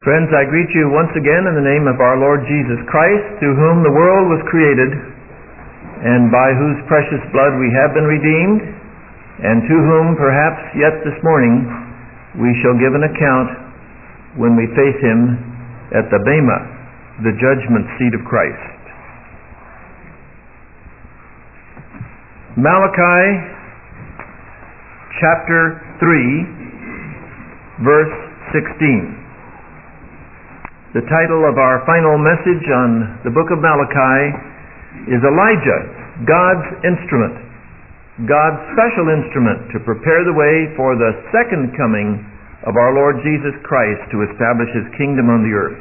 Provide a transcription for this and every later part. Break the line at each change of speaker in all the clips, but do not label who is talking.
Friends, I greet you once again in the name of our Lord Jesus Christ, through whom the world was created, and by whose precious blood we have been redeemed, and to whom perhaps yet this morning we shall give an account when we face Him at the Bema, the judgment seat of Christ. Malachi chapter 3, verse 16. The title of our final message on the book of Malachi is Elijah, God's instrument, God's special instrument to prepare the way for the second coming of our Lord Jesus Christ to establish His kingdom on the earth.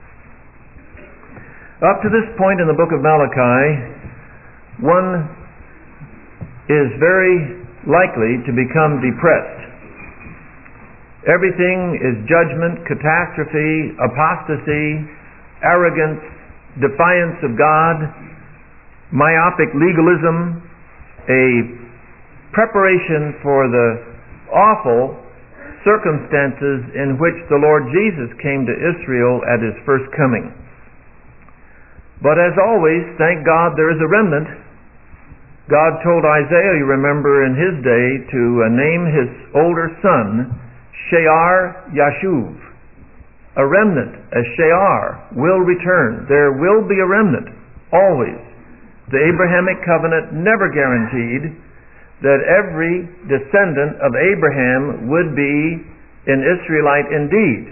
Up to this point in the book of Malachi, one is very likely to become depressed. Everything is judgment, catastrophe, apostasy, arrogance, defiance of God, myopic legalism, a preparation for the awful circumstances in which the Lord Jesus came to Israel at His first coming. But as always, thank God there is a remnant. God told Isaiah, you remember in his day, to name his older son Shear Yashuv. A remnant, as Shear, will return. There will be a remnant, always. The Abrahamic covenant never guaranteed that every descendant of Abraham would be an Israelite indeed.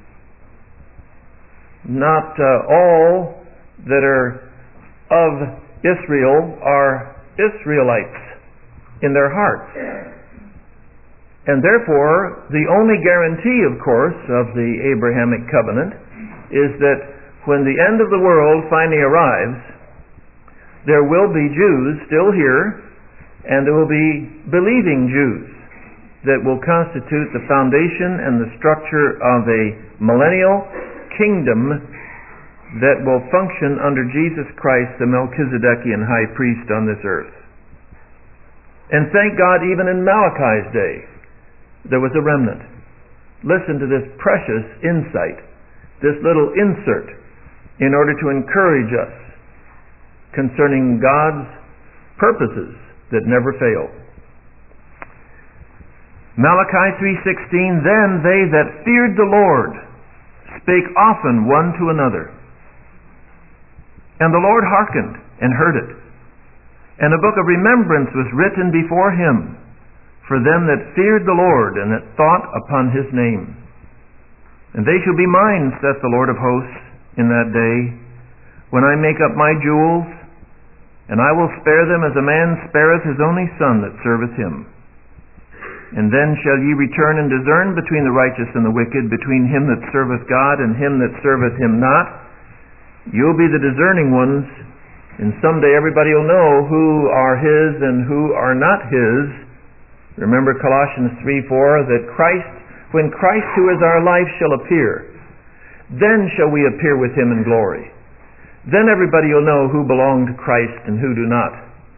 Not all that are of Israel are Israelites in their hearts. And therefore, the only guarantee, of course, of the Abrahamic covenant is that when the end of the world finally arrives, there will be Jews still here, and there will be believing Jews that will constitute the foundation and the structure of a millennial kingdom that will function under Jesus Christ, the Melchizedekian high priest on this earth. And thank God, even in Malachi's day, there was a remnant. Listen to this precious insight, this little insert, in order to encourage us concerning God's purposes that never fail. Malachi 3:16, then they that feared the Lord spake often one to another. And the Lord hearkened and heard it. And a book of remembrance was written before Him for them that feared the Lord and that thought upon His name. And they shall be mine, saith the Lord of hosts, in that day, when I make up my jewels, and I will spare them as a man spareth his only son that serveth him. And then shall ye return and discern between the righteous and the wicked, between him that serveth God and him that serveth Him not. You'll be the discerning ones, and someday everybody will know who are His and who are not His. Remember Colossians 3:4, that when Christ who is our life shall appear, then shall we appear with Him in glory. Then everybody will know who belong to Christ and who do not.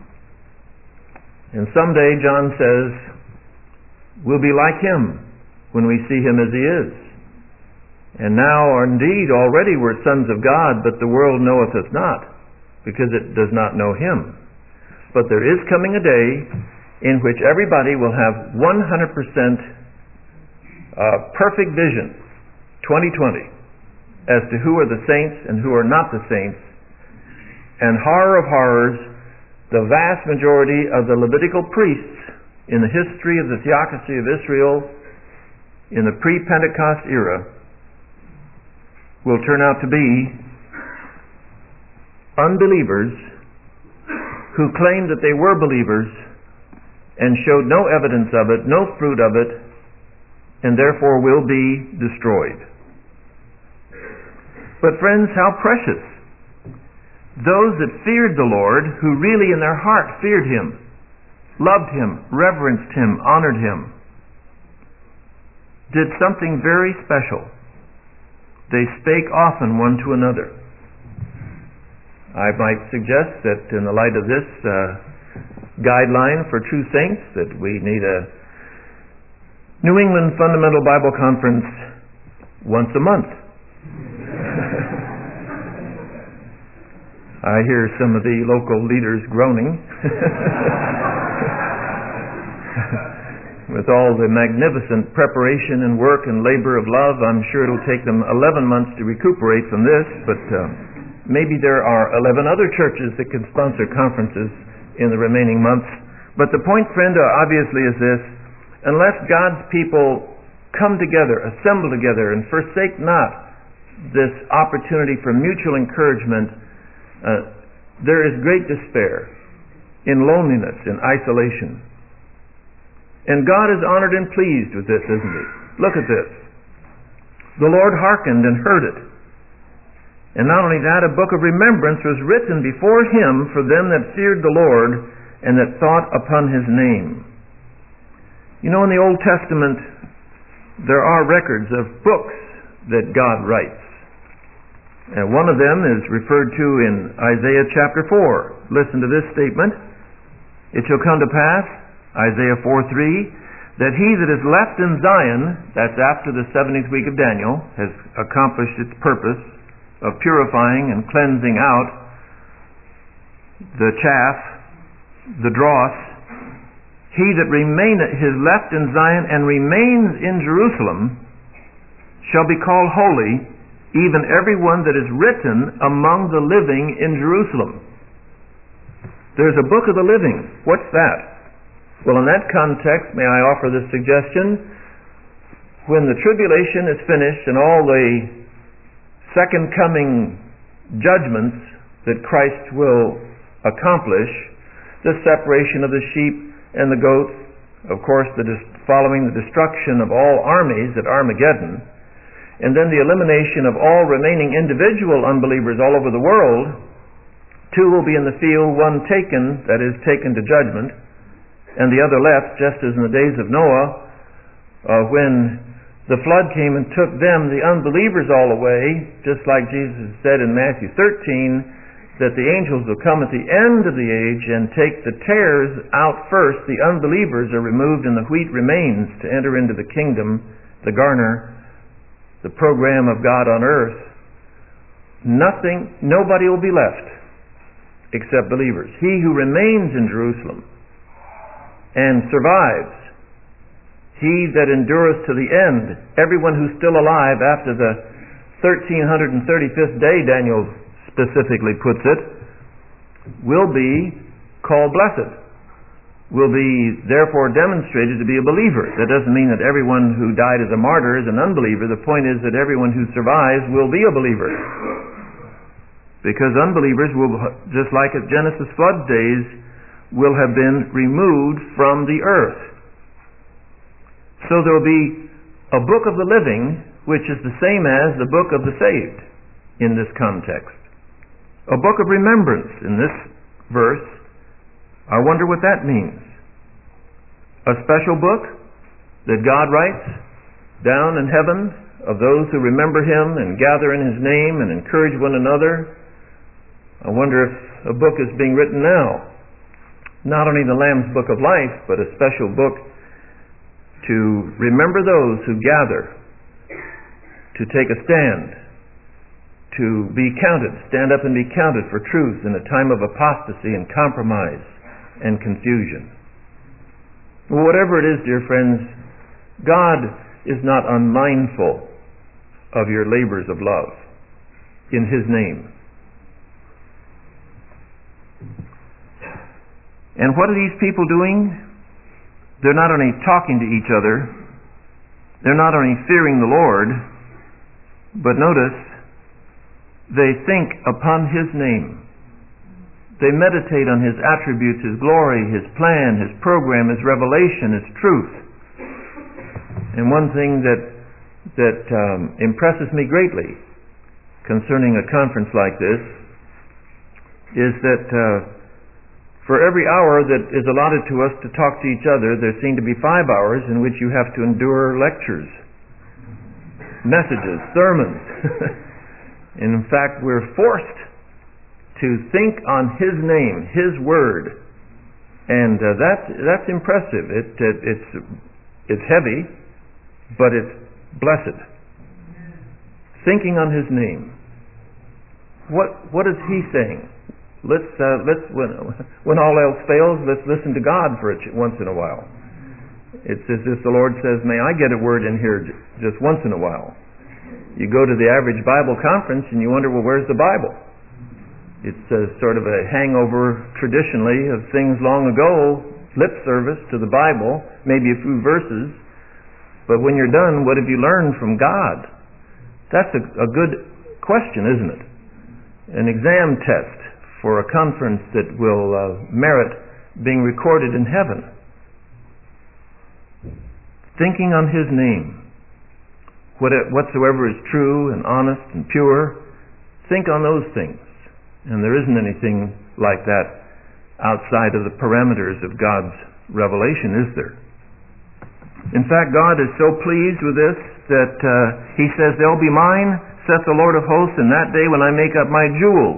And someday, John says, we'll be like Him when we see Him as He is. And now, indeed, already we're sons of God, but the world knoweth us not, because it does not know Him. But there is coming a day in which everybody will have 100% perfect vision, 2020, as to who are the saints and who are not the saints. And horror of horrors, the vast majority of the Levitical priests in the history of the theocracy of Israel in the pre-Pentecost era will turn out to be unbelievers who claimed that they were believers and showed no evidence of it, no fruit of it, and therefore will be destroyed. But friends, how precious! Those that feared the Lord, who really in their heart feared Him, loved Him, reverenced Him, honored Him, did something very special. They spake often one to another. I might suggest that in the light of this guideline for true saints, that we need a New England Fundamental Bible Conference once a month I hear some of the local leaders groaning. With all the magnificent preparation and work and labor of love, I'm sure it'll take them 11 months to recuperate from this, but maybe there are 11 other churches that can sponsor conferences in the remaining months. But the point, friend, obviously is this: unless God's people come together, assemble together, and forsake not this opportunity for mutual encouragement, there is great despair, in loneliness, in isolation. And God is honored and pleased with this, isn't He? Look at this. The Lord hearkened and heard it. And not only that, a book of remembrance was written before Him for them that feared the Lord and that thought upon His name. You know, in the Old Testament, there are records of books that God writes. And one of them is referred to in Isaiah chapter 4. Listen to this statement. It shall come to pass, Isaiah 4:3, that he that is left in Zion, that's after the 70th week of Daniel, has accomplished its purpose of purifying and cleansing out the chaff, the dross. He that is left in Zion and remains in Jerusalem shall be called holy, even every one that is written among the living in Jerusalem. There's a book of the living. What's that? Well, in that context, may I offer this suggestion? When the tribulation is finished and all the second coming judgments that Christ will accomplish, the separation of the sheep and the goats, of course, following the destruction of all armies at Armageddon, and then the elimination of all remaining individual unbelievers all over the world, 2 will be in the field, 1 taken, that is, taken to judgment, and the other left, just as in the days of Noah, when the flood came and took them, the unbelievers, all away, just like Jesus said in Matthew 13, that the angels will come at the end of the age and take the tares out first. The unbelievers are removed and the wheat remains to enter into the kingdom, the garner, the program of God on earth. Nobody will be left except believers. He who remains in Jerusalem and survives, he that endureth to the end, everyone who's still alive after the 1335th day, Daniel specifically puts it, will be called blessed, will be therefore demonstrated to be a believer. That doesn't mean that everyone who died as a martyr is an unbeliever. The point is that everyone who survives will be a believer. Because unbelievers will, just like at Genesis flood days, will have been removed from the earth. So there will be a book of the living, which is the same as the book of the saved in this context. A book of remembrance in this verse. I wonder what that means. A special book that God writes down in heaven of those who remember Him and gather in His name and encourage one another. I wonder if a book is being written now. Not only the Lamb's Book of Life, but a special book to remember those who gather, to take a stand, to be counted, stand up and be counted for truth in a time of apostasy and compromise and confusion. Well, whatever it is, dear friends, God is not unmindful of your labors of love in His name. And what are these people doing? They're not only talking to each other, they're not only fearing the Lord, but notice, they think upon His name. They meditate on His attributes, His glory, His plan, His program, His revelation, His truth. And one thing that impresses me greatly concerning a conference like this is that for every hour that is allotted to us to talk to each other, there seem to be 5 hours in which you have to endure lectures, messages, sermons. In fact, we're forced to think on His name, His word, and that's impressive. It's heavy, but it's blessed. Thinking on His name. What is He saying? when all else fails, let's listen to God for once in a while. It's as if the Lord says, may I get a word in here just once in a while. You go to the average Bible conference and you wonder, well, where's the Bible? It's sort of a hangover traditionally of things long ago, lip service to the Bible, maybe a few verses. But when you're done, what have you learned from God? That's a good question, isn't it? An exam test for a conference that will merit being recorded in heaven. Thinking on His name. Whatsoever is true and honest and pure, think on those things. And there isn't anything like that outside of the parameters of God's revelation, is there? In fact, God is so pleased with this that He says, they'll be mine, saith the Lord of hosts, in that day when I make up my jewels.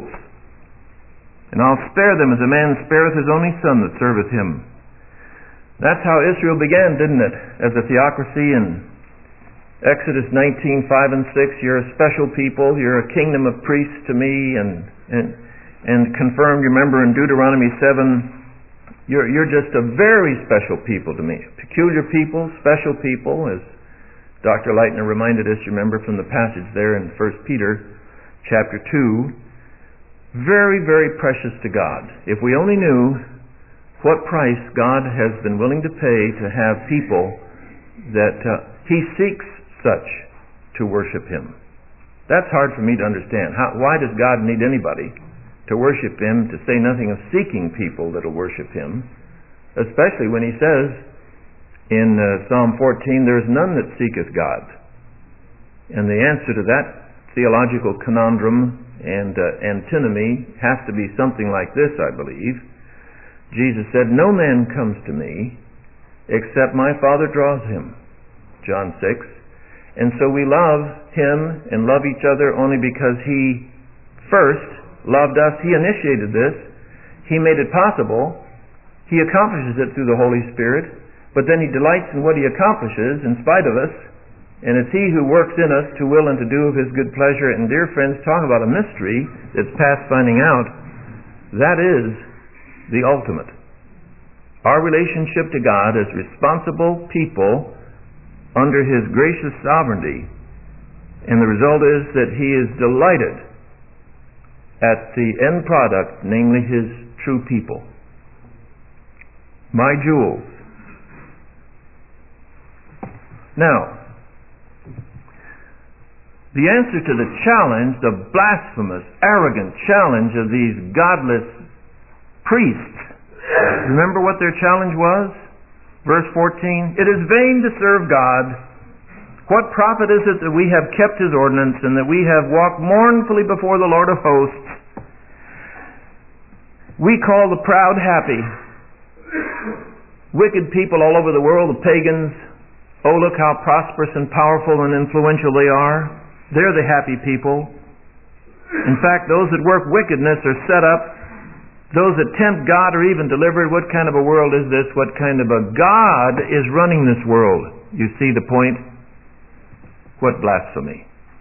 And I'll spare them as a man spareth his only son that serveth him. That's how Israel began, didn't it? As a theocracy in Exodus 19:5 and 6. You're a special people. You're a kingdom of priests to me. And confirmed, you remember in Deuteronomy 7, you're just a very special people to me. Peculiar people, special people, as Dr. Leitner reminded us, you remember from the passage there in 1 Peter chapter 2. Very, very precious to God. If we only knew what price God has been willing to pay to have people that He seeks such to worship Him. That's hard for me to understand. Why does God need anybody to worship Him, to say nothing of seeking people that will worship Him, especially when He says in Psalm 14, there is none that seeketh God. And the answer to that theological conundrum and antinomy has to be something like this, I believe. Jesus said, no man comes to me except my Father draws him, John 6. And so we love Him and love each other only because He first loved us. He initiated this. He made it possible. He accomplishes it through the Holy Spirit. But then He delights in what He accomplishes in spite of us. And it's He who works in us to will and to do of His good pleasure. And dear friends, talk about a mystery that's past finding out. That is the ultimate. Our relationship to God as responsible people under His gracious sovereignty. And the result is that He is delighted at the end product, namely His true people. My jewels. Now, the answer to the challenge, the blasphemous, arrogant challenge of these godless priests, remember what their challenge was? Verse 14, it is vain to serve God. What profit is it that we have kept His ordinance and that we have walked mournfully before the Lord of hosts? We call the proud happy. Wicked people all over the world, the pagans, oh, look how prosperous and powerful and influential they are. They're the happy people. In fact, those that work wickedness are set up. Those that tempt God are even delivered. What kind of a world is this? What kind of a God is running this world? You see the point? What blasphemy.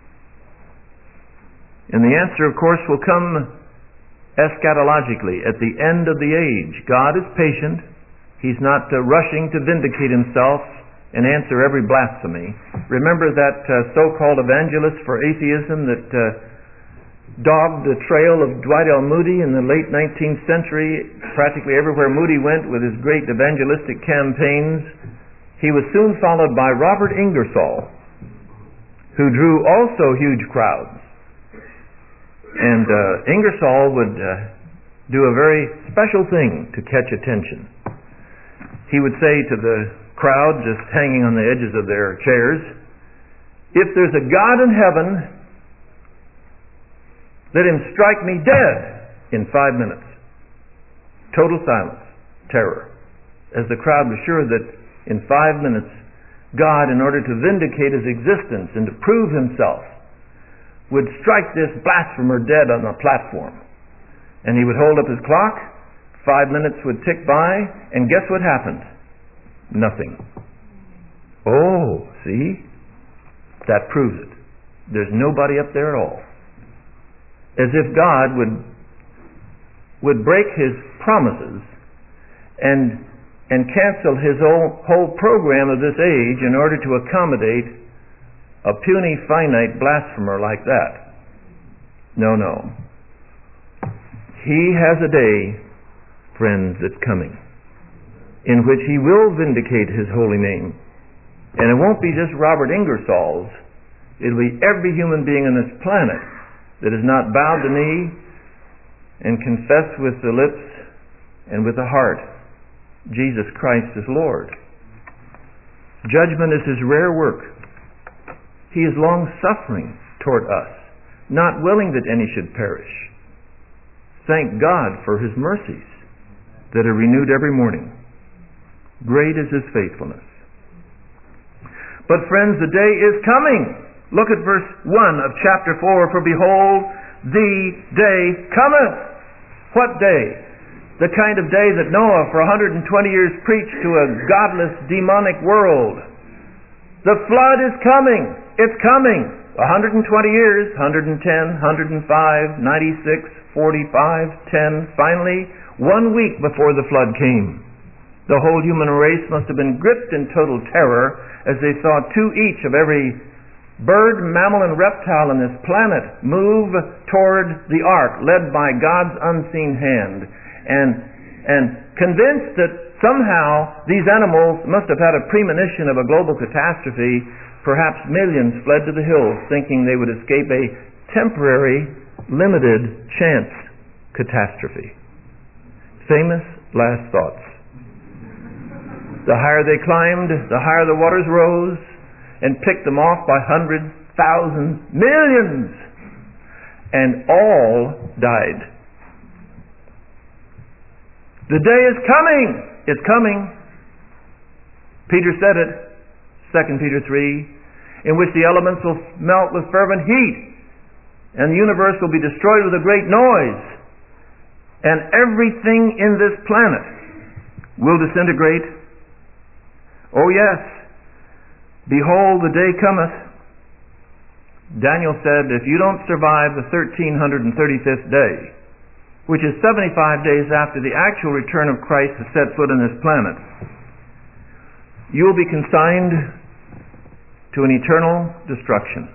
And the answer, of course, will come eschatologically at the end of the age. God is patient. He's not rushing to vindicate Himself and answer every blasphemy. Remember that so-called evangelist for atheism that dogged the trail of Dwight L. Moody in the late 19th century, practically everywhere Moody went with his great evangelistic campaigns. He was soon followed by Robert Ingersoll, who drew also huge crowds. And Ingersoll would do a very special thing to catch attention. He would say to the crowd just hanging on the edges of their chairs, if there's a God in heaven, let Him strike me dead in 5 minutes. Total silence, terror. As the crowd was sure that in 5 minutes, God, in order to vindicate His existence and to prove Himself, would strike this blasphemer dead on the platform. And He would hold up His clock, 5 minutes would tick by, and guess what happened? Nothing. Oh, see? That proves it. There's nobody up there at all. As if God would would break his promises and cancel his whole program of this age in order to accommodate a puny, finite blasphemer like that. No, no. He has a day, friends, that's coming in which he will vindicate his holy name. And it won't be just Robert Ingersoll's. It'll be every human being on this planet that has not bowed the knee and confessed with the lips and with the heart Jesus Christ is Lord. Judgment is his rare work. He is long-suffering toward us, not willing that any should perish. Thank God for his mercies that are renewed every morning. Great is his faithfulness. But friends, the day is coming. Look at verse 1 of chapter 4. For behold, the day cometh. What day? The kind of day that Noah for 120 years preached to a godless, demonic world. The flood is coming. It's coming. 120 years, 110, 105, 96, 45, 10. Finally, 1 week before the flood came. The whole human race must have been gripped in total terror as they saw two each of every bird, mammal, and reptile on this planet move toward the ark, led by God's unseen hand, and convinced that somehow these animals must have had a premonition of a global catastrophe. Perhaps millions fled to the hills, thinking they would escape a temporary, limited chance catastrophe. Famous last thoughts. The higher they climbed, the higher the waters rose and picked them off by hundreds, thousands, millions, and all died. The day is coming. It's coming. Peter said it, 2 Peter 3, in which the elements will melt with fervent heat, and the universe will be destroyed with a great noise, and everything in this planet will disintegrate. Oh yes, behold, the day cometh. Daniel said, if you don't survive the 1335th day, which is 75 days after the actual return of Christ has set foot on this planet, you will be consigned to an eternal destruction.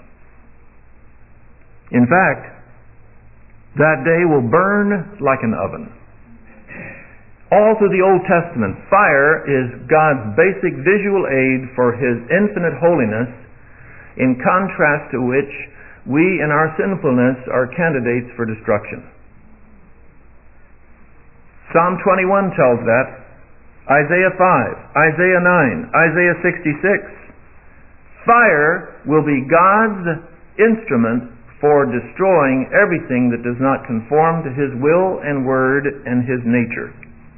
In fact, that day will burn like an oven. All through the Old Testament, fire is God's basic visual aid for his infinite holiness, in contrast to which we in our sinfulness are candidates for destruction. Psalm 21 tells that, Isaiah 5, Isaiah 9, Isaiah 66. Fire will be God's instrument for destroying everything that does not conform to his will and word and his nature.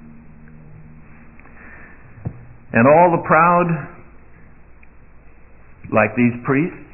And all the proud, like these priests,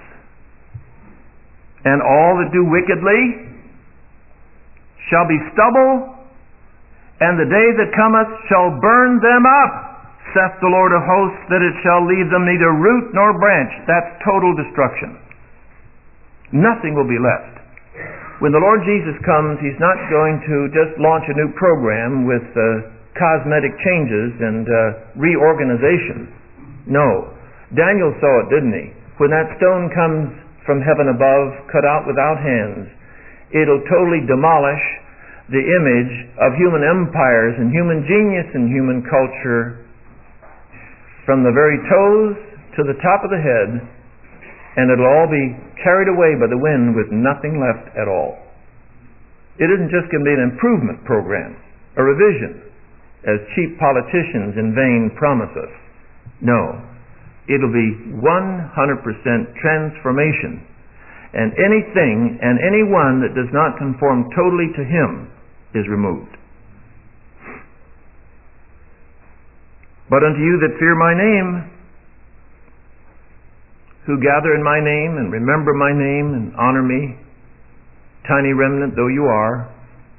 and all that do wickedly shall be stubble, and the day that cometh shall burn them up, saith the Lord of hosts, that it shall leave them neither root nor branch. That's total destruction. Nothing will be left. When the Lord Jesus comes, he's not going to just launch a new program with cosmetic changes and reorganization. No. Daniel saw it, didn't he? When that stone comes from heaven above, cut out without hands, it'll totally demolish the image of human empires and human genius and human culture from the very toes to the top of the head, and it'll all be carried away by the wind with nothing left at all. It isn't just going to be an improvement program, a revision, as cheap politicians in vain promise us. No. It'll be 100% transformation. And anything and anyone that does not conform totally to him is removed. But unto you that fear my name, who gather in my name and remember my name and honor me, tiny remnant though you are,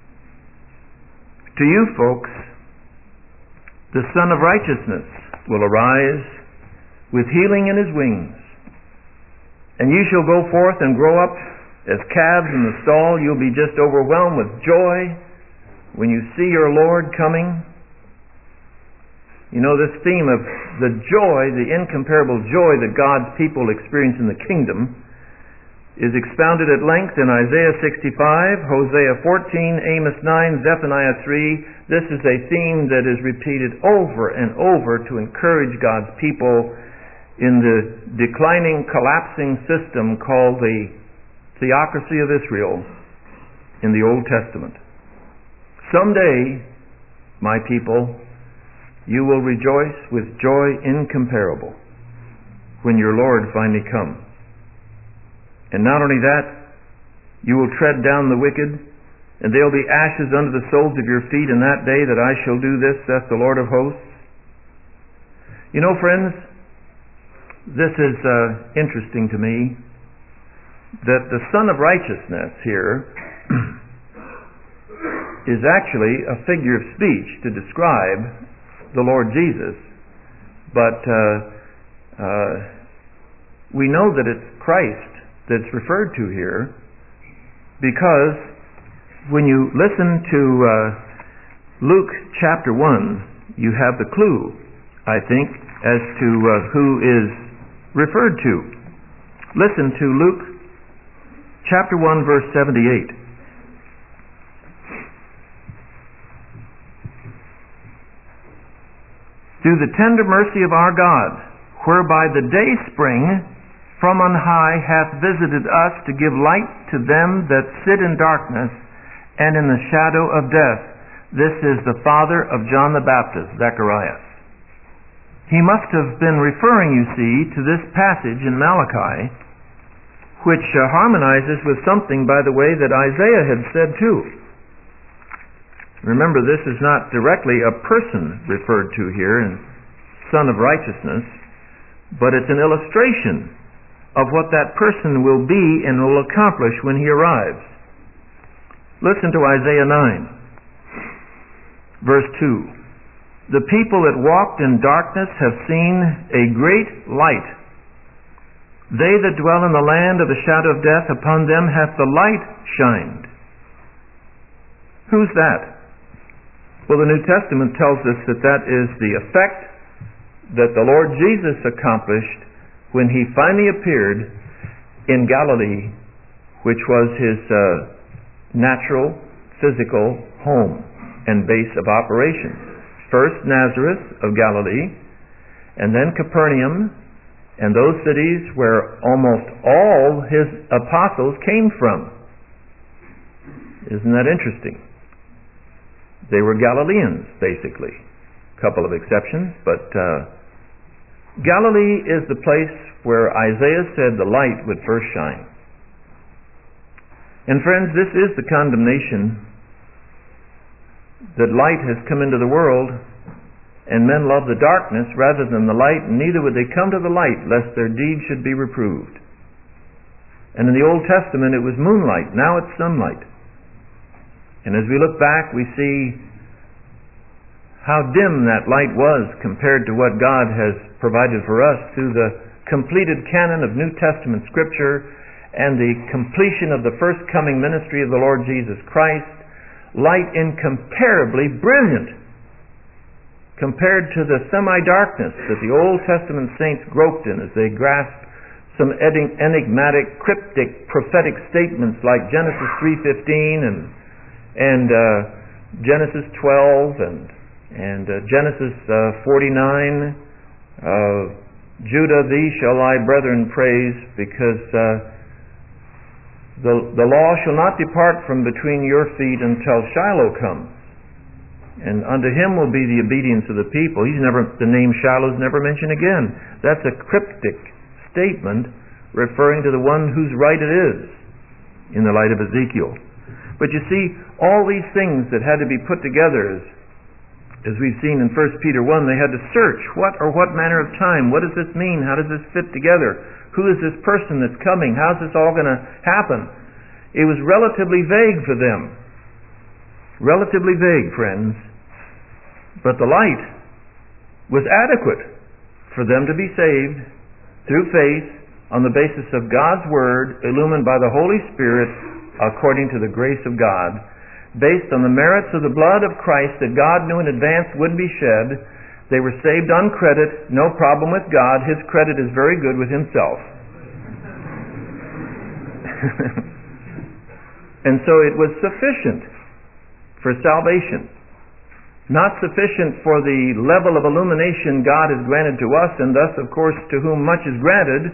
to you folks, the Son of Righteousness will arise with healing in his wings, and you shall go forth and grow up as calves in the stall. You'll be just overwhelmed with joy when you see your Lord coming, you know, this theme of the joy, the incomparable joy that God's people experience in the kingdom is expounded at length in Isaiah 65, Hosea 14, Amos 9, Zephaniah 3. This is a theme that is repeated over and over to encourage God's people in the declining, collapsing system called the theocracy of Israel in the Old Testament. Someday, my people, you will rejoice with joy incomparable when your Lord finally comes. And not only that, you will tread down the wicked, and there will be ashes under the soles of your feet in that day that I shall do this, saith the Lord of hosts. You know, friends, this is interesting to me, that the Son of Righteousness here is actually a figure of speech to describe the Lord Jesus, but we know that it's Christ that's referred to here, because when you listen to Luke chapter 1, you have the clue, I think, as to who is referred to. Listen to Luke chapter 1, verse 78. Through the tender mercy of our God, whereby the dayspring from on high hath visited us to give light to them that sit in darkness and in the shadow of death. This is the father of John the Baptist, Zacharias. He must have been referring, you see, to this passage in Malachi, which harmonizes with something, by the way, that Isaiah had said too. Remember, this is not directly a person referred to here in Son of Righteousness, but it's an illustration of what that person will be and will accomplish when he arrives. Listen to Isaiah 9, verse 2. The people that walked in darkness have seen a great light. They that dwell in the land of the shadow of death, upon them hath the light shined. Who's that? Well, the New Testament tells us that that is the effect that the Lord Jesus accomplished when he finally appeared in Galilee, which was his natural, physical home and base of operations. First Nazareth of Galilee, and then Capernaum, and those cities where almost all his apostles came from. Isn't that interesting? They were Galileans, basically. A couple of exceptions, but Galilee is the place where Isaiah said the light would first shine. And friends, this is the condemnation, that light has come into the world, and men love the darkness rather than the light, and neither would they come to the light, lest their deeds should be reproved. And in the Old Testament it was moonlight, now it's sunlight. And as we look back, we see how dim that light was compared to what God has provided for us through the completed canon of New Testament Scripture and the completion of the first coming ministry of the Lord Jesus Christ. Light incomparably brilliant compared to the semi-darkness that the Old Testament saints groped in as they grasped some enigmatic, cryptic, prophetic statements like Genesis 3:15 and Genesis 12 and Genesis 49. Judah, thee shall thy brethren praise, because the law shall not depart from between your feet until Shiloh comes, and unto him will be the obedience of the people. The name Shiloh is never mentioned again. That's a cryptic statement referring to the one whose right it is in the light of Ezekiel. But you see, all these things that had to be put together, as we've seen in 1 Peter 1, they had to search what manner of time, what does this mean, how does this fit together, who is this person that's coming, how's this all going to happen? It was relatively vague for them. Relatively vague, friends. But the light was adequate for them to be saved through faith on the basis of God's Word, illumined by the Holy Spirit according to the grace of God. based on the merits of the blood of Christ that God knew in advance would be shed. They were saved on credit, no problem with God. His credit is very good with himself. And so it was sufficient for salvation. Not sufficient for the level of illumination God has granted to us, and thus, of course, to whom much is granted,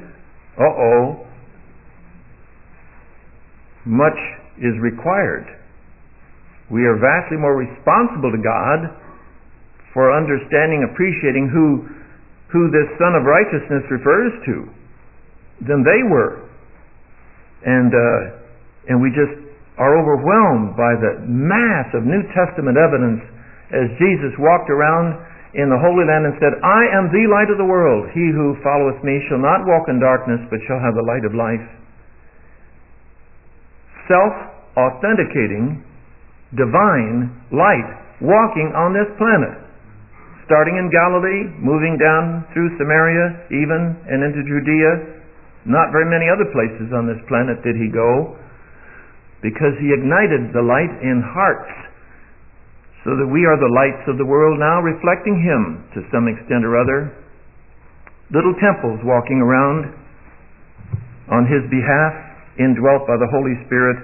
much is required. We are vastly more responsible to God for understanding, appreciating who this Son of Righteousness refers to than they were. And we just are overwhelmed by the mass of New Testament evidence as Jesus walked around in the Holy Land and said, I am the light of the world. He who followeth me shall not walk in darkness, but shall have the light of life. Self-authenticating divine light walking on this planet, starting in Galilee, moving down through Samaria, even and into Judea. Not very many other places on this planet did he go, because he ignited the light in hearts, so that we are the lights of the world now, reflecting him to some extent or other. Little temples walking around on his behalf, indwelt by the Holy Spirit.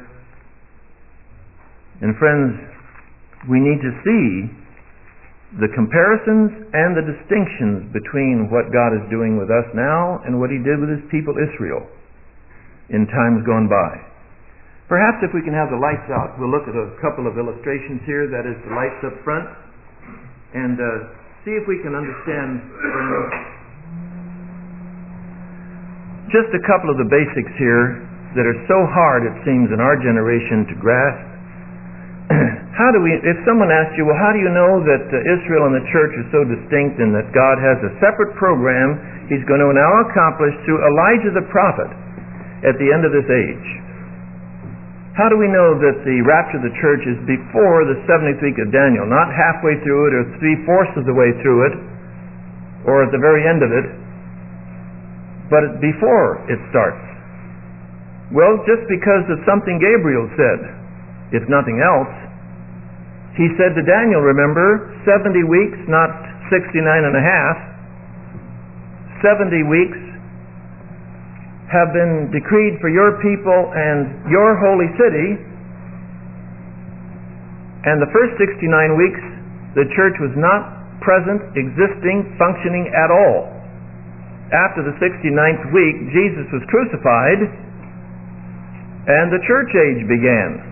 And friends, we need to see the comparisons and the distinctions between what God is doing with us now and what he did with his people Israel in times gone by. Perhaps if we can have the lights out, we'll look at a couple of illustrations here, that is the lights up front, and see if we can understand just a couple of the basics here that are so hard, it seems, in our generation to grasp. If someone asks you, well, how do you know that Israel and the church are so distinct and that God has a separate program he's going to now accomplish through Elijah the prophet at the end of this age? How do we know that the rapture of the church is before the 70th week of Daniel, not halfway through it or 3/4 of the way through it or at the very end of it, but before it starts? Well, just because of something Gabriel said, if nothing else. He said to Daniel, remember, 70 weeks, not 69 and a half. 70 weeks have been decreed for your people and your holy city. And the first 69 weeks, the church was not present, existing, functioning at all. After the 69th week, Jesus was crucified, and the church age began.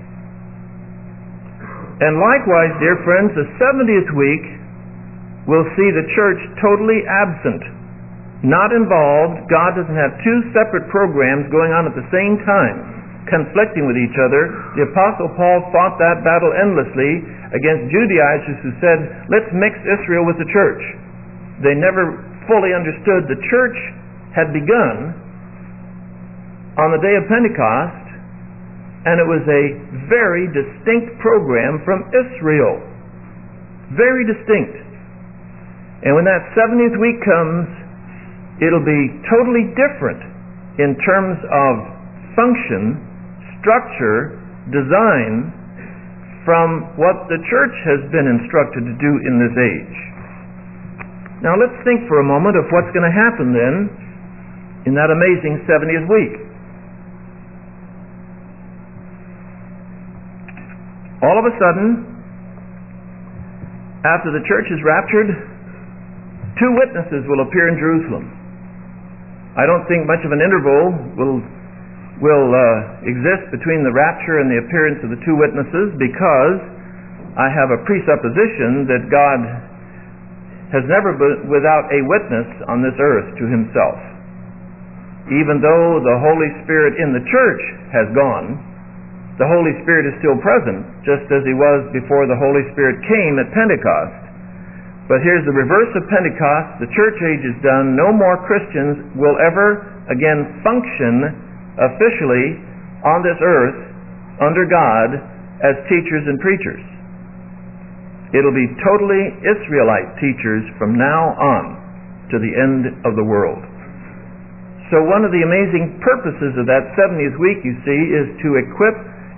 And likewise, dear friends, the 70th week will see the church totally absent, not involved. God doesn't have two separate programs going on at the same time, conflicting with each other. The Apostle Paul fought that battle endlessly against Judaizers who said, let's mix Israel with the church. They never fully understood the church had begun on the day of Pentecost, and it was a very distinct program from Israel. Very distinct. And when that 70th week comes, it'll be totally different in terms of function, structure, design, from what the church has been instructed to do in this age. Now let's think for a moment of what's going to happen then in that amazing 70th week. All of a sudden, after the church is raptured, two witnesses will appear in Jerusalem. I don't think much of an interval will exist between the rapture and the appearance of the two witnesses, because I have a presupposition that God has never been without a witness on this earth to himself. Even though the Holy Spirit in the church has gone, the Holy Spirit is still present, just as he was before the Holy Spirit came at Pentecost. But here's the reverse of Pentecost. The church age is done. No more Christians will ever again function officially on this earth under God as teachers and preachers. It'll be totally Israelite teachers from now on to the end of the world. So one of the amazing purposes of that 70th week, you see, is to equip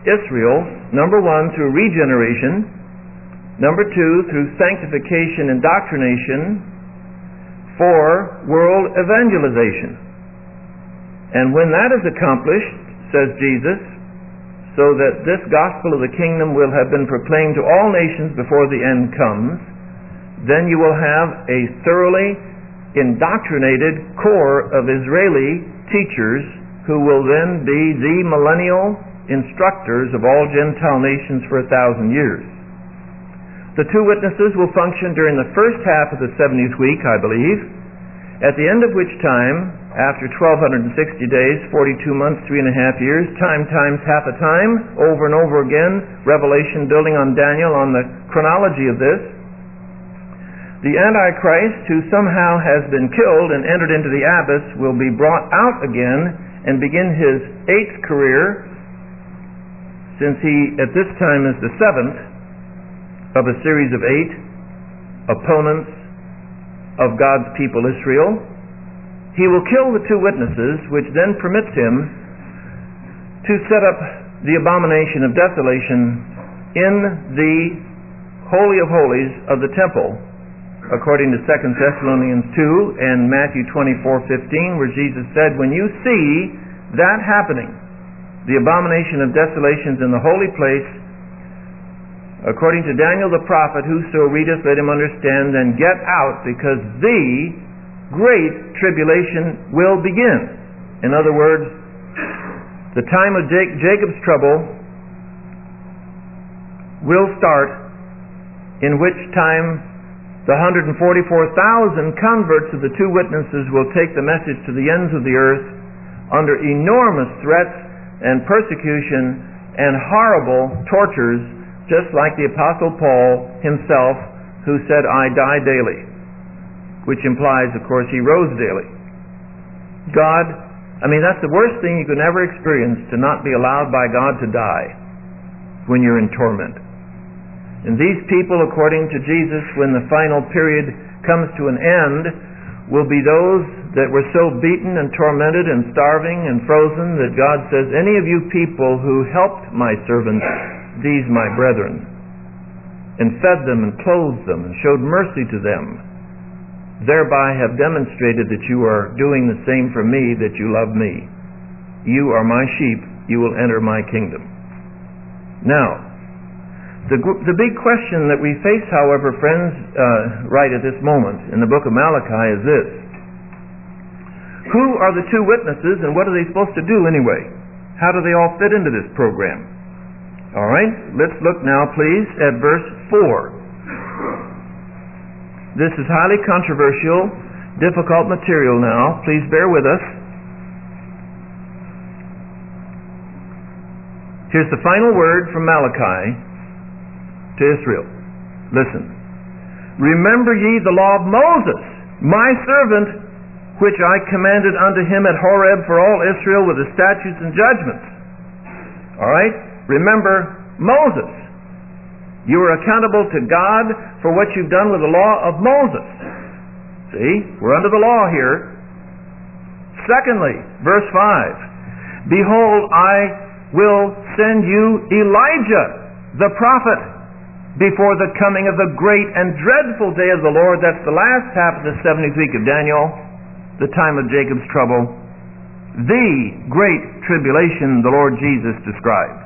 Israel, number one, through regeneration, number two, through sanctification and indoctrination, for world evangelization. And when that is accomplished, says Jesus, so that this gospel of the kingdom will have been proclaimed to all nations before the end comes, then you will have a thoroughly indoctrinated core of Israeli teachers who will then be the millennial instructors of all Gentile nations for 1,000 years. The two witnesses will function during the first half of the 70th week, I believe, at the end of which time, after 1,260 days, 42 months, 3.5 years, time times half a time, over and over again, Revelation building on Daniel on the chronology of this, the Antichrist, who somehow has been killed and entered into the abyss, will be brought out again and begin his 8th career, since he at this time is the 7th of a series of 8 opponents of God's people Israel. He will kill the two witnesses, which then permits him to set up the abomination of desolation in the Holy of Holies of the temple, according to 2 Thessalonians 2 and Matthew 24:15, where Jesus said, when you see that happening, the abomination of desolations in the holy place, according to Daniel the prophet, whoso readeth, let him understand, then get out, because the great tribulation will begin. In other words, the time of Jacob's trouble will start, in which time the 144,000 converts of the two witnesses will take the message to the ends of the earth under enormous threats and persecution and horrible tortures, just like the Apostle Paul himself, who said, I die daily, which implies, of course, he rose daily. That's the worst thing you can ever experience, to not be allowed by God to die when you're in torment. And these people, according to Jesus, when the final period comes to an end, will be those that were so beaten and tormented and starving and frozen that God says, any of you people who helped my servants, these my brethren, and fed them and clothed them and showed mercy to them, thereby have demonstrated that you are doing the same for me, that you love me. You are my sheep, you will enter my kingdom. Now, the big question that we face, however, friends, right at this moment in the book of Malachi is this: who are the two witnesses, and what are they supposed to do anyway? How do they all fit into this program? All right, let's look now, please, at verse 4. This is highly controversial, difficult material now. Please bear with us. Here's the final word from Malachi to Israel. Listen. Remember ye the law of Moses, my servant, which I commanded unto him at Horeb for all Israel with the statutes and judgments. All right? Remember Moses. You are accountable to God for what you've done with the law of Moses. See? We're under the law here. Secondly, verse 5. Behold, I will send you Elijah, the prophet, before the coming of the great and dreadful day of the Lord. That's the last half of the 70th week of Daniel, the time of Jacob's trouble. The great tribulation the Lord Jesus described.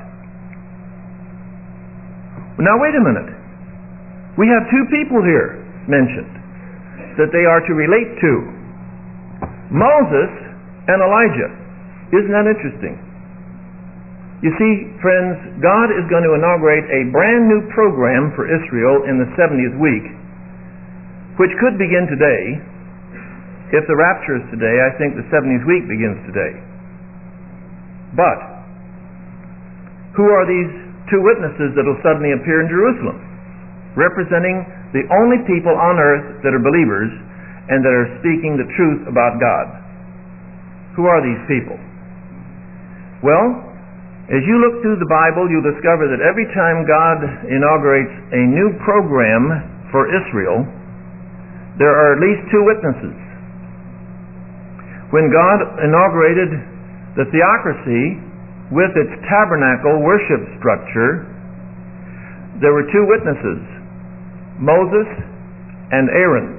Now wait a minute. We have two people here mentioned that they are to relate to: Moses and Elijah. Isn't that interesting? You see, friends, God is going to inaugurate a brand new program for Israel in the 70th week, which could begin today. If the rapture is today, I think the 70th week begins today. But who are these two witnesses that will suddenly appear in Jerusalem, representing the only people on earth that are believers and that are speaking the truth about God? Who are these people? Well, as you look through the Bible, you'll discover that every time God inaugurates a new program for Israel, there are at least two witnesses. When God inaugurated the theocracy with its tabernacle worship structure, there were two witnesses, Moses and Aaron.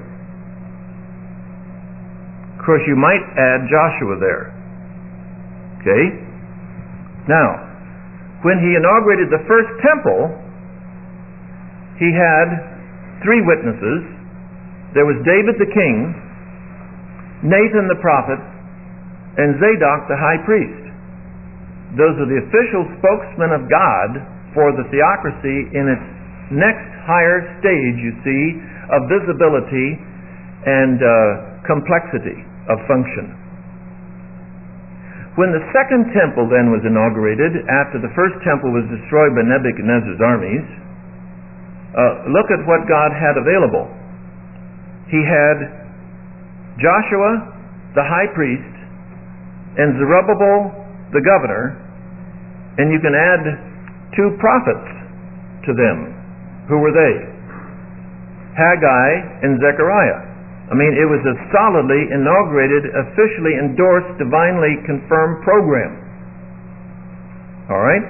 Of course, you might add Joshua there. Okay? Now, when he inaugurated the first temple, he had three witnesses. There was David the king, Nathan the prophet, and Zadok the high priest. Those are the official spokesmen of God for the theocracy in its next higher stage, you see, of visibility and complexity of function. When the second temple then was inaugurated, after the first temple was destroyed by Nebuchadnezzar's armies, look at what God had available. He had Joshua the high priest and Zerubbabel the governor, and you can add two prophets to them. Who were they? Haggai and Zechariah. I mean, it was a solidly inaugurated, officially endorsed, divinely confirmed program. All right?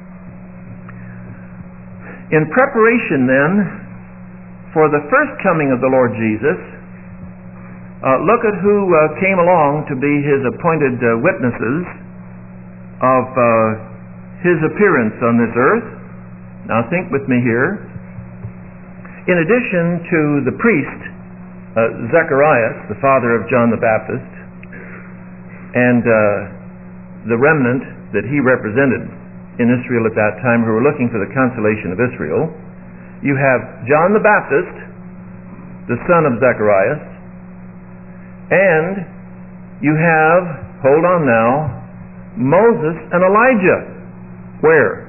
In preparation then for the first coming of the Lord Jesus, look at who came along to be his appointed witnesses of his appearance on this earth. Now think with me here. In addition to the priest, Zacharias, the father of John the Baptist, and the remnant that he represented in Israel at that time who were looking for the consolation of Israel, you have John the Baptist, the son of Zacharias, and you have, hold on now, Moses and Elijah. Where?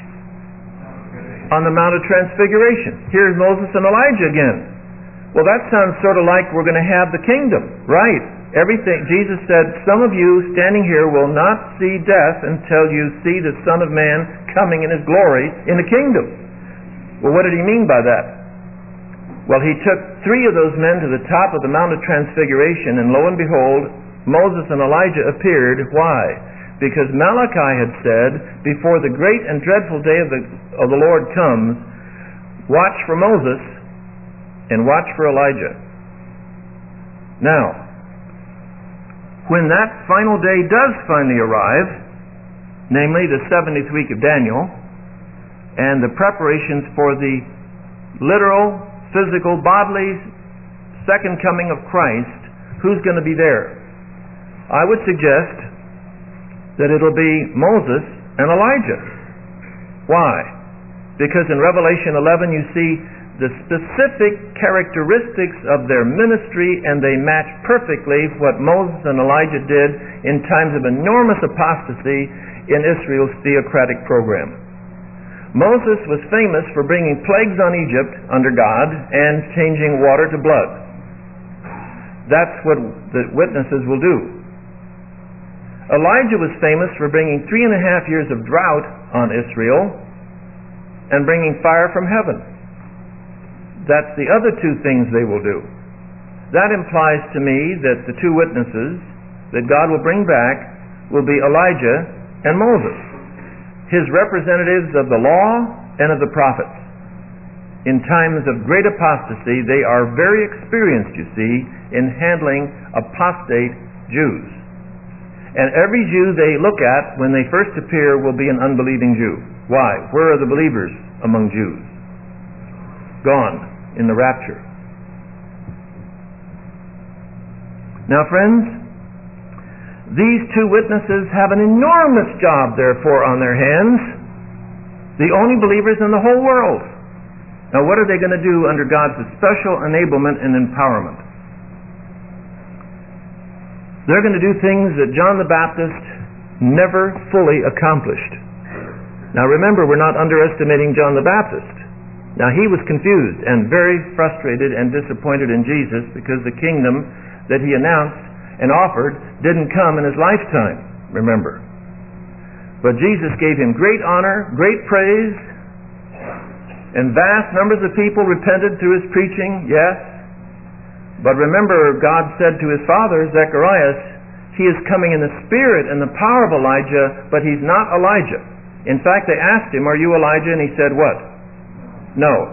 On the Mount of Transfiguration. Here's Moses and Elijah again. Well, that sounds sort of like we're going to have the kingdom, right? Everything, Jesus said, some of you standing here will not see death until you see the Son of Man coming in His glory in the kingdom. Well, what did He mean by that? Well, He took three of those men to the top of the Mount of Transfiguration, and lo and behold, Moses and Elijah appeared. Why? Because Malachi had said, before the great and dreadful day of the Lord comes, watch for Moses and watch for Elijah. Now, when that final day does finally arrive, namely the 70th week of Daniel, and the preparations for the literal, physical, bodily second coming of Christ, who's going to be there? I would suggest that it'll be Moses and Elijah. Why? Because in Revelation 11 you see the specific characteristics of their ministry, and they match perfectly what Moses and Elijah did in times of enormous apostasy in Israel's theocratic program. Moses was famous for bringing plagues on Egypt under God and changing water to blood. That's what the witnesses will do. Elijah was famous for bringing 3.5 years of drought on Israel and bringing fire from heaven. That's the other two things they will do. That implies to me that the two witnesses that God will bring back will be Elijah and Moses, His representatives of the law and of the prophets. In times of great apostasy, they are very experienced, you see, in handling apostate Jews. And every Jew they look at when they first appear will be an unbelieving Jew. Why? Where are the believers among Jews? Gone in the rapture. Now, friends, these two witnesses have an enormous job, therefore, on their hands. The only believers in the whole world. Now, what are they going to do under God's special enablement and empowerment? They're going to do things that John the Baptist never fully accomplished. Now, remember, we're not underestimating John the Baptist. Now, he was confused and very frustrated and disappointed in Jesus because the kingdom that he announced and offered didn't come in his lifetime, remember. But Jesus gave him great honor, great praise, and vast numbers of people repented through his preaching, yes. But remember, God said to his father, Zacharias, he is coming in the spirit and the power of Elijah, but he's not Elijah. In fact, they asked him, "Are you Elijah?" And he said, what? No.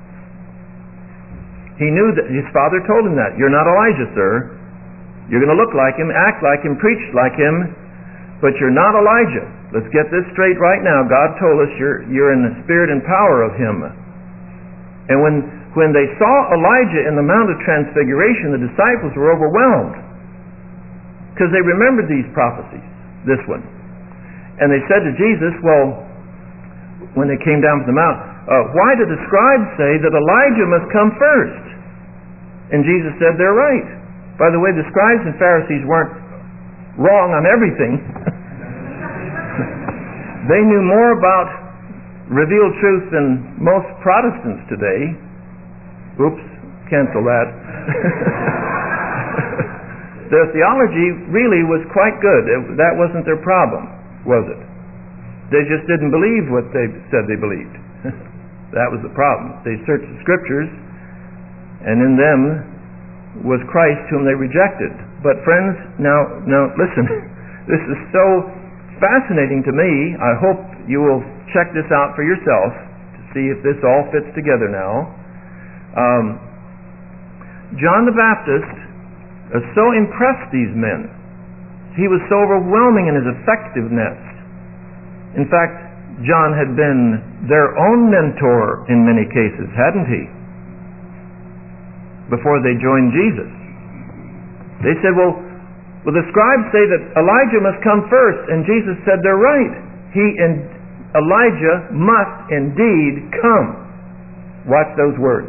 He knew that his father told him that. "You're not Elijah, sir. You're going to look like him, act like him, preach like him, but you're not Elijah. Let's get this straight right now. God told us you're in the spirit and power of him." And when they saw Elijah in the Mount of Transfiguration, the disciples were overwhelmed because they remembered these prophecies, this one. And they said to Jesus, well, when they came down from the mount, "Why did the scribes say that Elijah must come first?" And Jesus said, "They're right." By the way, the scribes and Pharisees weren't wrong on everything. They knew more about revealed truth than most Protestants today. Oops, cancel that. Their theology really was quite good. That wasn't their problem, was it? They just didn't believe what they said they believed. That was the problem. They searched the Scriptures, and in them was Christ whom they rejected. But friends, now listen, this is so fascinating to me. I hope you will check this out for yourself to see if this all fits together now. John the Baptist so impressed these men. He was so overwhelming in his effectiveness. In fact, John had been their own mentor in many cases, hadn't he? Before they joined Jesus. They said, well, the scribes say that Elijah must come first, and Jesus said they're right. Elijah must indeed come. Watch those words.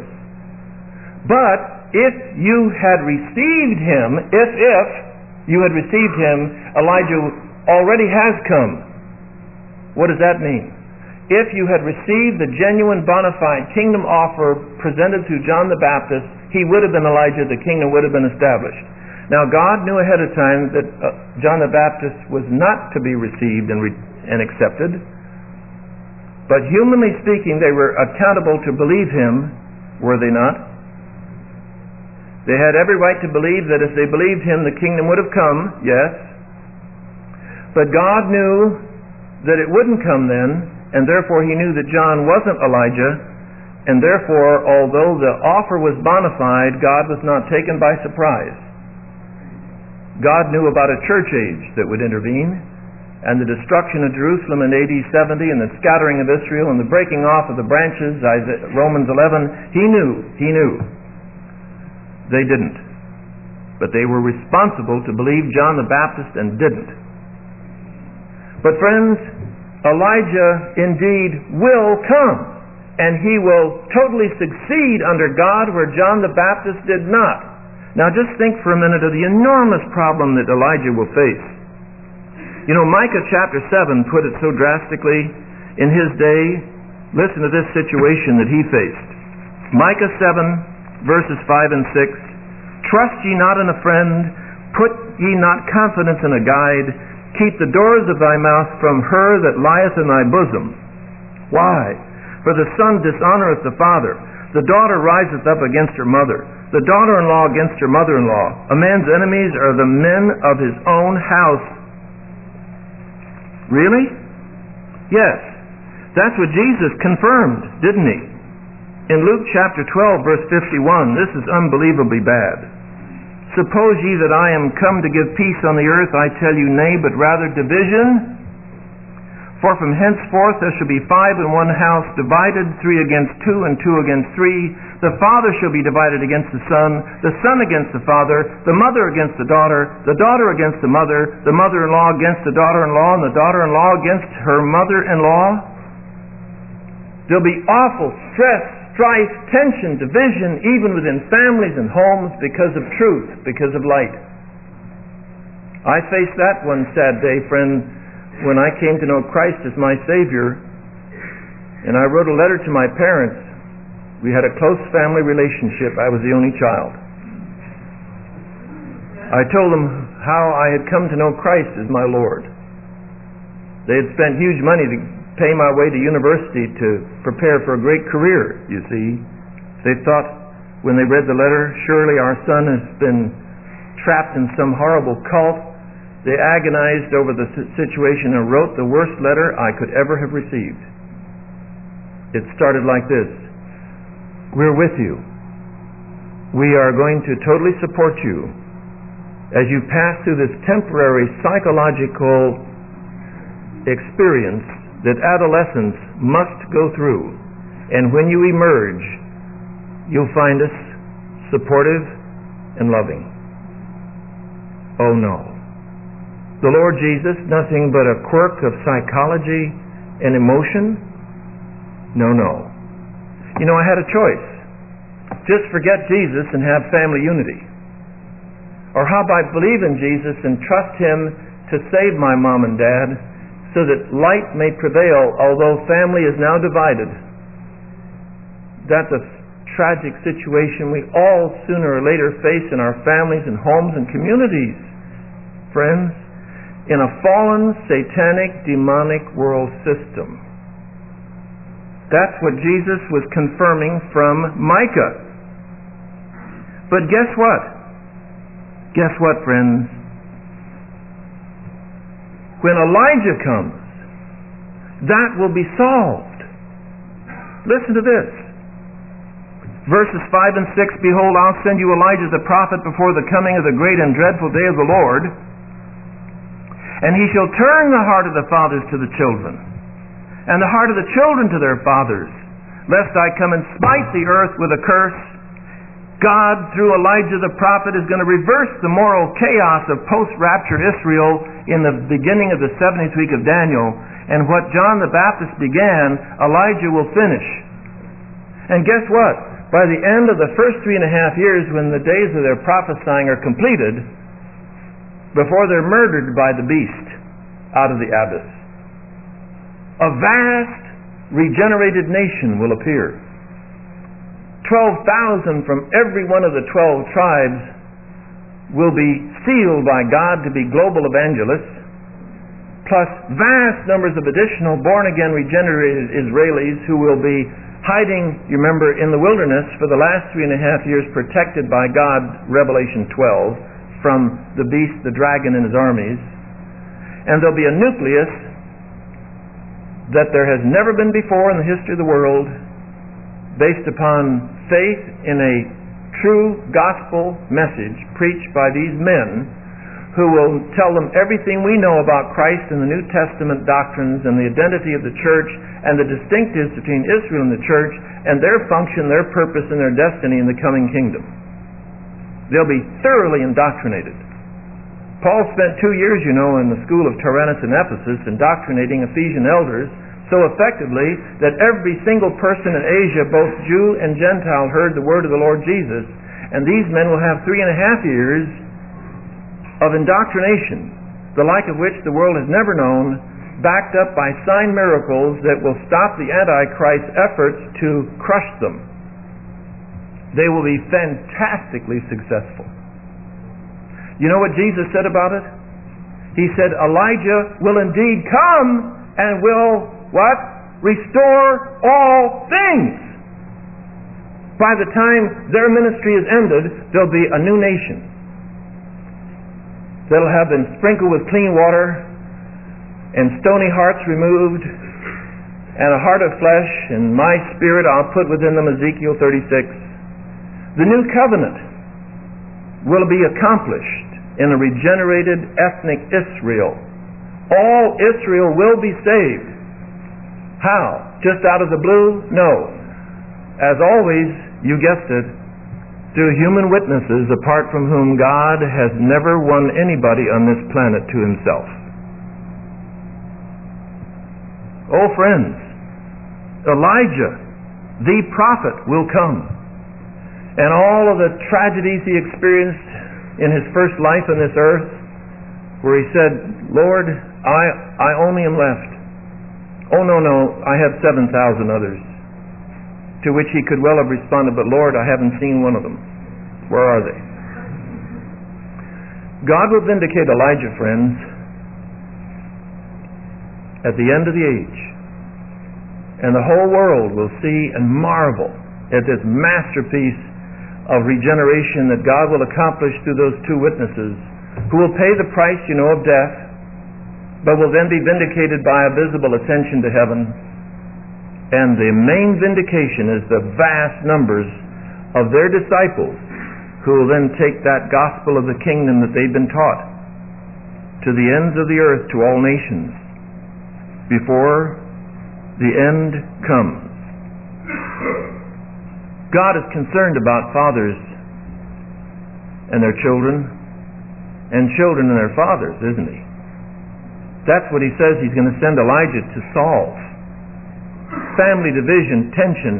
But if you had received him, if you had received him, Elijah already has come. What does that mean? If you had received the genuine bona fide kingdom offer presented through John the Baptist, he would have been Elijah, the kingdom would have been established. Now God knew ahead of time that John the Baptist was not to be received and accepted, but humanly speaking, they were accountable to believe him, were they not? They had every right to believe that if they believed him, the kingdom would have come, yes. But God knew that it wouldn't come then, and therefore he knew that John wasn't Elijah, and therefore, although the offer was bona fide, God was not taken by surprise. God knew about a church age that would intervene, and the destruction of Jerusalem in AD 70, and the scattering of Israel, and the breaking off of the branches, Romans 11. He knew. They didn't. But they were responsible to believe John the Baptist and didn't. But friends, Elijah indeed will come, and he will totally succeed under God where John the Baptist did not. Now just think for a minute of the enormous problem that Elijah will face. You know, Micah chapter 7 put it so drastically in his day. Listen to this situation that he faced. Micah 7 verses 5 and 6. "Trust ye not in a friend, put ye not confidence in a guide, keep the doors of thy mouth from her that lieth in thy bosom. Why? For the son dishonoreth the father, the daughter riseth up against her mother, the daughter-in-law against her mother-in-law. A man's enemies are the men of his own house." Really? Yes. That's what Jesus confirmed, didn't he? In Luke chapter 12, verse 51, this is unbelievably bad. "Suppose ye that I am come to give peace on the earth? I tell you, nay, but rather division. For from henceforth there shall be 5 in one house, divided, 3 against 2, and 2 against 3. The father shall be divided against the son against the father, the mother against the daughter against the mother-in-law against the daughter-in-law, and the daughter-in-law against her mother-in-law." There'll be awful stress, strife, tension, division, even within families and homes because of truth, because of light. I faced that one sad day, friend, when I came to know Christ as my Savior, and I wrote a letter to my parents. We had a close family relationship. I was the only child. I told them how I had come to know Christ as my Lord. They had spent huge money to pay my way to university to prepare for a great career, you see. They thought, when they read the letter, surely our son has been trapped in some horrible cult, they agonized over the situation and wrote the worst letter I could ever have received. It started like this: "We're with you. We are going to totally support you as you pass through this temporary psychological experience that adolescents must go through. And when you emerge, you'll find us supportive and loving." Oh no. The Lord Jesus, nothing but a quirk of psychology and emotion? No, no. You know, I had a choice. Just forget Jesus and have family unity. Or how about believe in Jesus and trust Him to save my mom and dad so that light may prevail although family is now divided? That's a tragic situation we all sooner or later face in our families and homes and communities. Friends, in a fallen, satanic, demonic world system. That's what Jesus was confirming from Micah. But guess what? Guess what, friends? When Elijah comes, that will be solved. Listen to this. Verses 5 and 6, "Behold, I'll send you Elijah the prophet before the coming of the great and dreadful day of the Lord. And he shall turn the heart of the fathers to the children, and the heart of the children to their fathers, lest I come and smite the earth with a curse." God, through Elijah the prophet, is going to reverse the moral chaos of post-rapture Israel in the beginning of the 70th week of Daniel. And what John the Baptist began, Elijah will finish. And guess what? By the end of the first 3.5 years, when the days of their prophesying are completed, before they're murdered by the beast out of the abyss, a vast regenerated nation will appear. 12,000 from every one of the 12 tribes will be sealed by God to be global evangelists, plus vast numbers of additional born-again regenerated Israelis who will be hiding, you remember, in the wilderness for the last 3.5 years, protected by God, Revelation 12, from the beast, the dragon, and his armies. And there'll be a nucleus that there has never been before in the history of the world, based upon faith in a true gospel message preached by these men who will tell them everything we know about Christ and the New Testament doctrines and the identity of the church and the distinctives between Israel and the church and their function, their purpose, and their destiny in the coming kingdom. They'll be thoroughly indoctrinated. Paul spent 2 years, you know, in the school of Tyrannus in Ephesus indoctrinating Ephesian elders so effectively that every single person in Asia, both Jew and Gentile, heard the word of the Lord Jesus. And these men will have 3.5 years of indoctrination, the like of which the world has never known, backed up by sign miracles that will stop the Antichrist's efforts to crush them. They will be fantastically successful. You know what Jesus said about it? He said, Elijah will indeed come and will, what? Restore all things. By the time their ministry is ended, there'll be a new nation that'll have been sprinkled with clean water and stony hearts removed and a heart of flesh, and my spirit I'll put within them, Ezekiel 36. The new covenant will be accomplished in a regenerated ethnic Israel. All Israel will be saved. How? Just out of the blue? No. As always, you guessed it, through human witnesses apart from whom God has never won anybody on this planet to himself. Oh friends, Elijah, the prophet, will come. And all of the tragedies he experienced in his first life on this earth, where he said, Lord, I only am left. Oh, no, I have 7,000 others. To which he could well have responded, but Lord, I haven't seen one of them. Where are they? God will vindicate Elijah, friends, at the end of the age. And the whole world will see and marvel at this masterpiece of regeneration that God will accomplish through those two witnesses who will pay the price, of death, but will then be vindicated by a visible ascension to heaven. And the main vindication is the vast numbers of their disciples who will then take that gospel of the kingdom that they've been taught to the ends of the earth, to all nations, before the end comes. God is concerned about fathers and their children, and children and their fathers, isn't He? That's what He says He's going to send Elijah to solve. Family division, tension,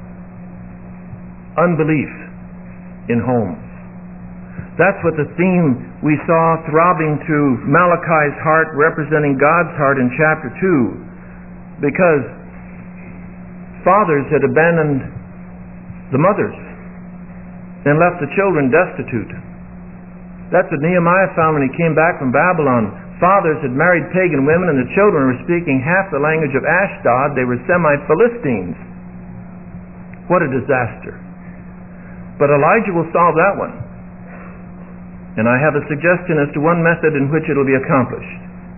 unbelief in homes. That's what the theme we saw throbbing through Malachi's heart, representing God's heart in chapter 2, because fathers had abandoned the mothers and left the children destitute. That's what Nehemiah found when he came back from Babylon. Fathers had married pagan women, and the children were speaking half the language of Ashdod. They were semi-Philistines. What a disaster. But Elijah will solve that one. And I have a suggestion as to one method in which it will be accomplished.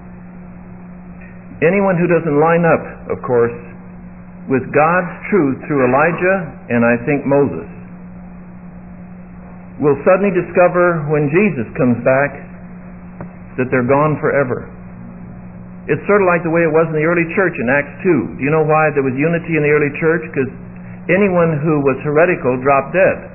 Anyone who doesn't line up, of course, with God's truth through Elijah and I think Moses, will suddenly discover when Jesus comes back that they're gone forever. It's sort of like the way it was in the early church in Acts 2. Do you know why there was unity in the early church? Because anyone who was heretical dropped dead.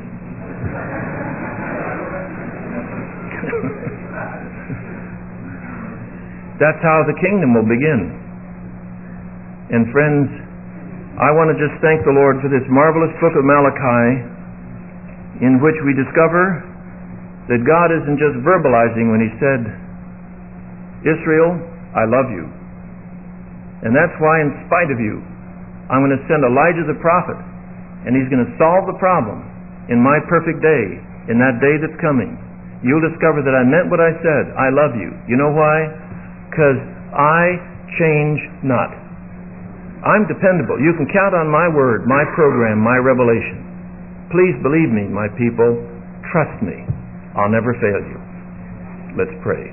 That's how the kingdom will begin. And friends, I want to just thank the Lord for this marvelous book of Malachi, in which we discover that God isn't just verbalizing when He said, Israel, I love you. And that's why, in spite of you, I'm going to send Elijah the prophet, and he's going to solve the problem in my perfect day, in that day that's coming. You'll discover that I meant what I said. I love you. You know why? Because I change not. I'm dependable. You can count on my word, my program, my revelation. Please believe me, my people. Trust me. I'll never fail you. Let's pray.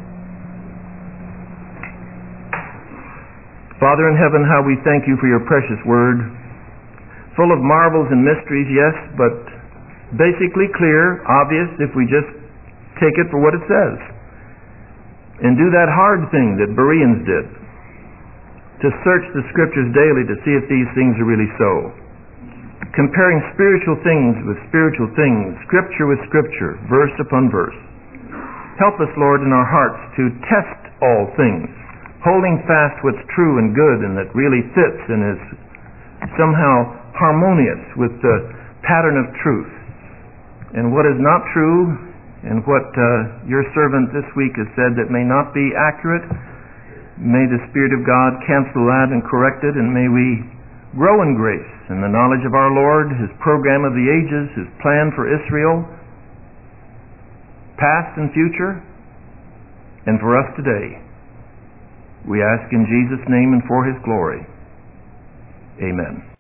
Father in heaven, how we thank you for your precious word. Full of marvels and mysteries, yes, but basically clear, obvious, if we just take it for what it says. And do that hard thing that Bereans did, to search the Scriptures daily to see if these things are really so. Comparing spiritual things with spiritual things, Scripture with Scripture, verse upon verse. Help us, Lord, in our hearts to test all things, holding fast what's true and good and that really fits and is somehow harmonious with the pattern of truth. And what is not true, and what your servant this week has said that may not be accurate, may the Spirit of God cancel that and correct it, and may we grow in grace in the knowledge of our Lord, His program of the ages, His plan for Israel, past and future, and for us today. We ask in Jesus' name and for His glory. Amen.